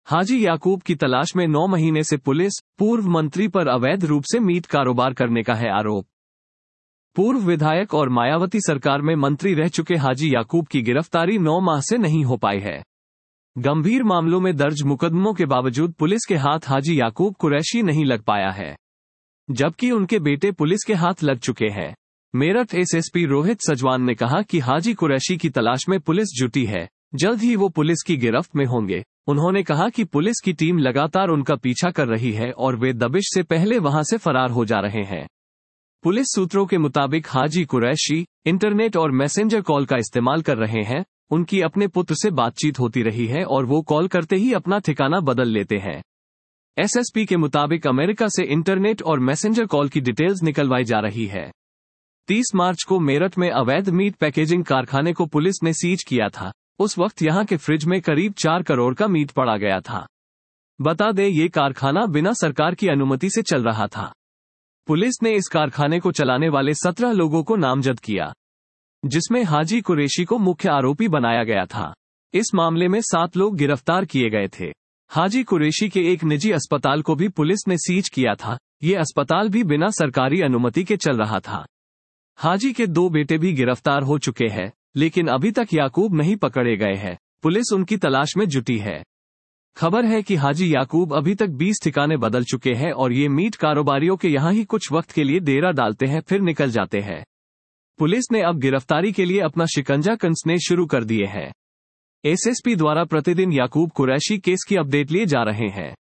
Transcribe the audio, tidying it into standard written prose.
हाजी याकूब की तलाश में 9 महीने से पुलिस, पूर्व मंत्री पर अवैध रूप से मीट कारोबार करने का है आरोप। पूर्व विधायक और मायावती सरकार में मंत्री रह चुके हाजी याकूब की गिरफ्तारी 9 माह से नहीं हो पाई है। गंभीर मामलों में दर्ज मुकदमों के बावजूद पुलिस के हाथ हाजी याकूब कुरैशी नहीं लग पाया है, जबकि उनके बेटे पुलिस के हाथ लग चुके हैं। मेरठ एसएसपी रोहित सजवान ने कहा कि हाजी कुरैशी की तलाश में पुलिस जुटी है, जल्द ही वो पुलिस की गिरफ्त में होंगे। उन्होंने कहा कि पुलिस की टीम लगातार उनका पीछा कर रही है और वे दबिश से पहले वहां से फरार हो जा रहे हैं। पुलिस सूत्रों के मुताबिक हाजी कुरैशी इंटरनेट और मैसेंजर कॉल का इस्तेमाल कर रहे हैं। उनकी अपने पुत्र से बातचीत होती रही है और वो कॉल करते ही अपना ठिकाना बदल लेते हैं। एसएसपी के मुताबिक अमेरिका से इंटरनेट और मैसेंजर कॉल की डिटेल्स निकलवाई जा रही है। 30 मार्च को मेरठ में अवैध मीट पैकेजिंग कारखाने को पुलिस ने सीज किया था। उस वक्त यहां के फ्रिज में करीब 4 करोड़ का मीट पड़ा गया था। बता दें, ये कारखाना बिना सरकार की अनुमति से चल रहा था। पुलिस ने इस कारखाने को चलाने वाले 17 लोगों को नामजद किया, जिसमें हाजी कुरैशी को मुख्य आरोपी बनाया गया था। इस मामले में 7 लोग गिरफ्तार किए गए थे। हाजी कुरैशी के एक निजी अस्पताल को भी पुलिस ने सीज किया था। ये अस्पताल भी बिना सरकारी अनुमति के चल रहा था। हाजी के 2 बेटे भी गिरफ्तार हो चुके हैं, लेकिन अभी तक याकूब नहीं पकड़े गए हैं। पुलिस उनकी तलाश में जुटी है। खबर है कि हाजी याकूब अभी तक 20 ठिकाने बदल चुके हैं और ये मीट कारोबारियों के यहाँ ही कुछ वक्त के लिए डेरा डालते हैं, फिर निकल जाते हैं। पुलिस ने अब गिरफ्तारी के लिए अपना शिकंजा कसने शुरू कर दिए हैं। एसएसपी द्वारा प्रतिदिन याकूब कुरैशी केस की अपडेट लिए जा रहे हैं।